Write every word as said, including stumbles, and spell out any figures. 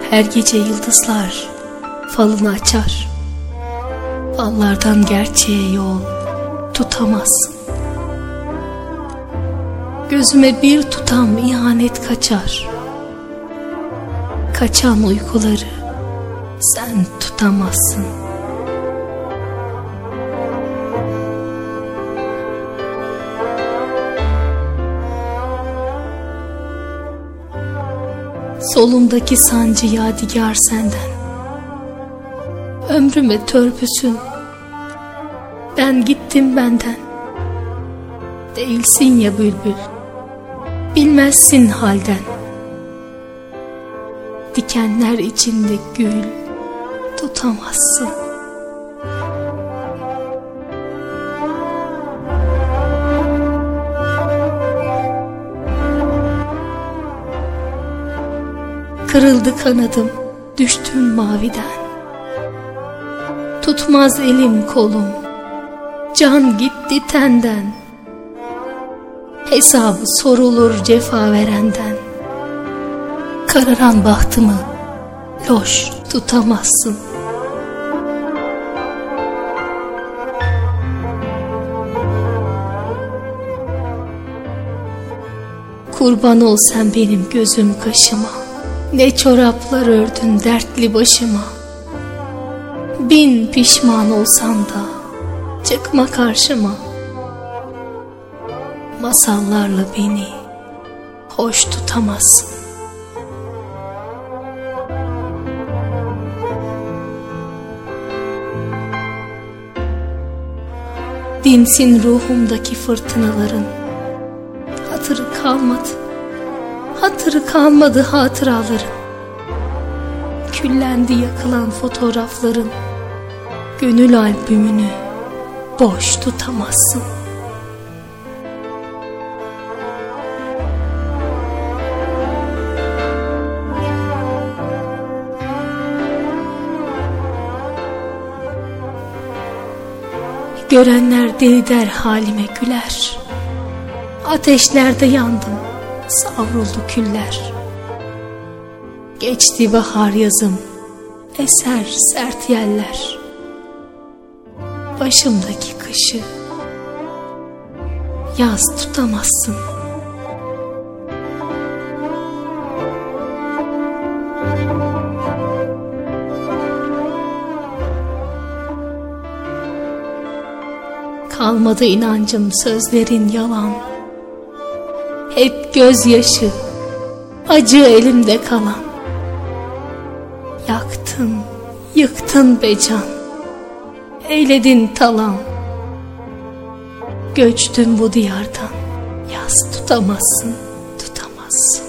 Her gece yıldızlar falını açar. Fallardan gerçeğe yol tutamazsın. Gözüme bir tutam ihanet kaçar. Kaçan uykuları sen tutamazsın. Solumdaki sancı yadigar senden. Ömrüme törpüsün. Ben gittim benden. Değilsin ya bülbül, bilmezsin halden. Dikenler içinde gül tutamazsın. Kırıldı kanadım, düştüm maviden. Tutmaz elim kolum, can gitti tenden. Hesabı sorulur cefa verenden. Kararan bahtımı loş tutamazsın. Kurban ol sen benim gözüm kaşıma. Ne çoraplar ördün dertli başıma. Bin pişman olsam da çıkma karşıma. Masallarla beni hoş tutamazsın. Dinsin ruhumdaki fırtınaların. Hatırı kalmadı, hatırı kalmadı hatıraların. Küllendi yakılan fotoğrafların. Gönül albümünü boş tutamazsın. Görenler deli der halime güler. Ateşlerde yandım, savruldu küller. Geçti bahar yazım, eser sert yeller. Başımdaki kışı yaz tutamazsın. Kalmadı inancım, sözlerin yalan. Hep gözyaşı, acı elimde kalan. Yaktın, yıktın be can, eyledin talan. Göçtüm bu diyardan, yaz tutamazsın, tutamazsın.